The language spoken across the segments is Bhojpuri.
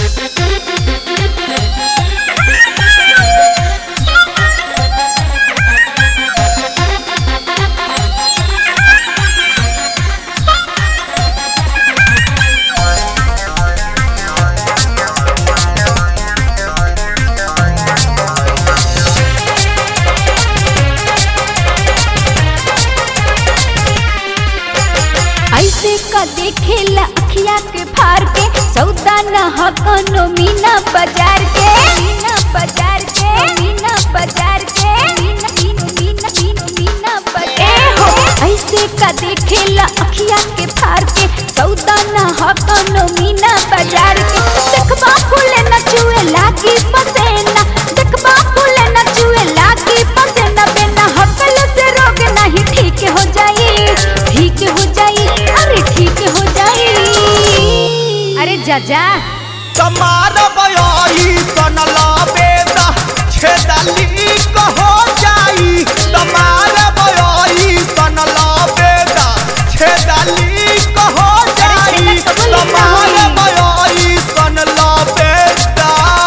ऐसे का देखेला अखिया के फार के सौदा न हकनो मीना बाजार के मीना बाजार के मीना बाजार के मीना बाजार हो। ऐसे का देखेला अखिया के फार के सौदा न हकनो मीना बाजार के देखबा फूले न चुए लागी पसेना देखबा फूले न चुए लागी पसेना बिना हकल से रोग नहीं ठीक हो जाई ठीक हो जाई अरे ठीक हो जाई अरे जाजा तमार बयाई सनला बेदा छेदली हो जाई तमार बयाई सनला बेदा छेदली हो जाई तमार बयाई सनला बेदा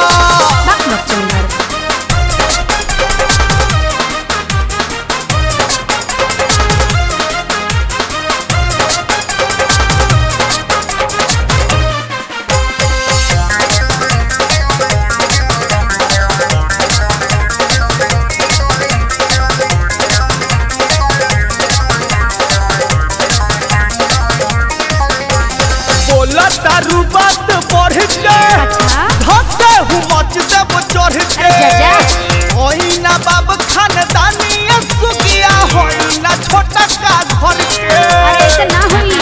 तारू बात बढ़ के धक्के हूँ मच देव चढ़ के होई ना बाब खानदानी सुखिया होई ना छोटा का घर के ऐसे ना होई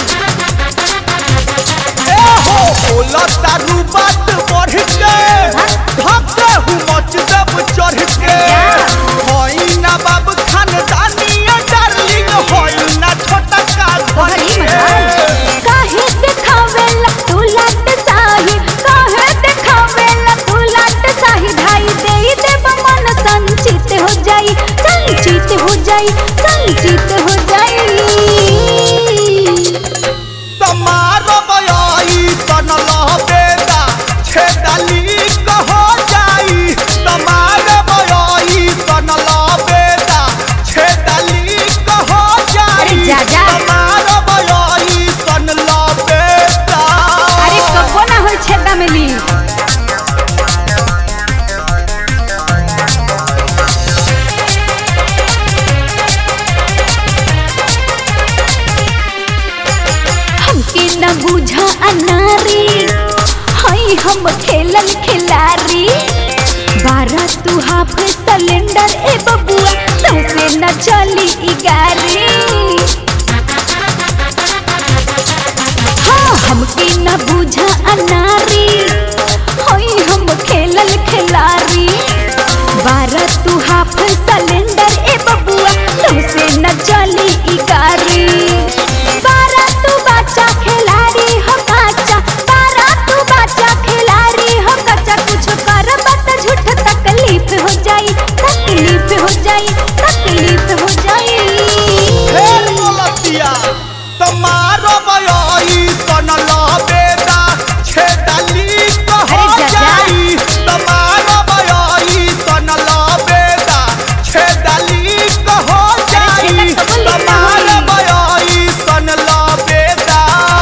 ए हो बोला तारू बात बढ़ के धक्के हूँ मच देव चढ़ के होई ना बाब खानदानी डार्लिंग होई ना छोटा का घर के काहे देखावेला तू लाट साही काहे देखावेला तू लाट साही ढाई देई देव मन संचित हो जाई संचित हो जाई संचित हो जाई तमार बयाई सनला बेदा छेदली हो जाई तमार बयाई सनला बेदा छेदली हो जाई जाजा तमार बयाई सनला बेदा अरे कबो ना होई छेदा मिली हमके न बुझा अनारी हई हम खेलन खिलारी 12 तू हाफ सिलेंडर ए बबुआ तुमसे न चली ई गाड़ी हाँ हमके न बुझा अनारी हई हम खेलन खिलारी 12 तू हाफ सिलेंडर ए बबुआ तुमसे न चली ई गाड़ी 12 तू बच्चा खिलाड़ी हो कच्चा 12 तू बच्चा खिलाड़ी हो कच्चा कुछ कर बत झूठ तकलीफ हो जाई तकलीफ हो जाई तकलीफ हो जाई फेर बोलतिया तमार बयाई सनला बेदा छेदली हो जाई तमार बयाई सनला बेदा छेदली हो जाई तमार बयाई सनला बेदा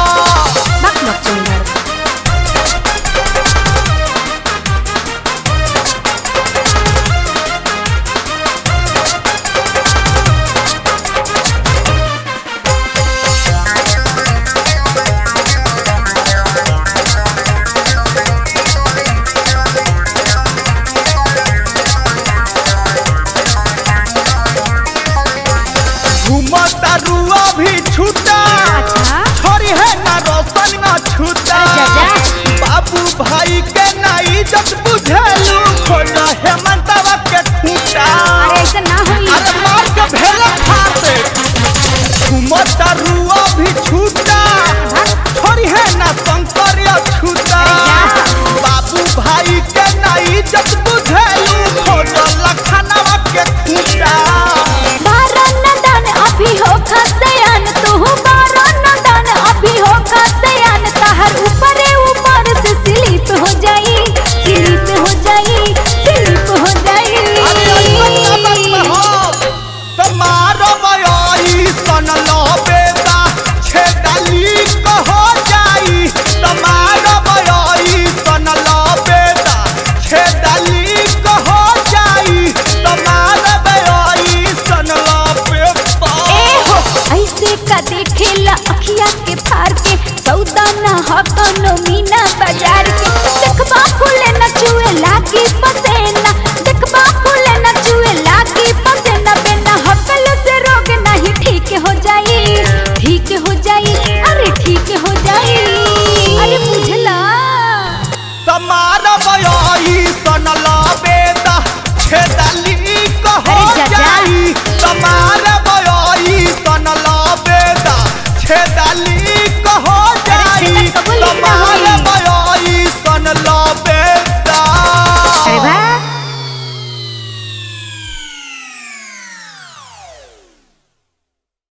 घूमता रुआ भी छूटा छोरी है ना रोशन ना छूटा बाबू भाई के ना इज्जत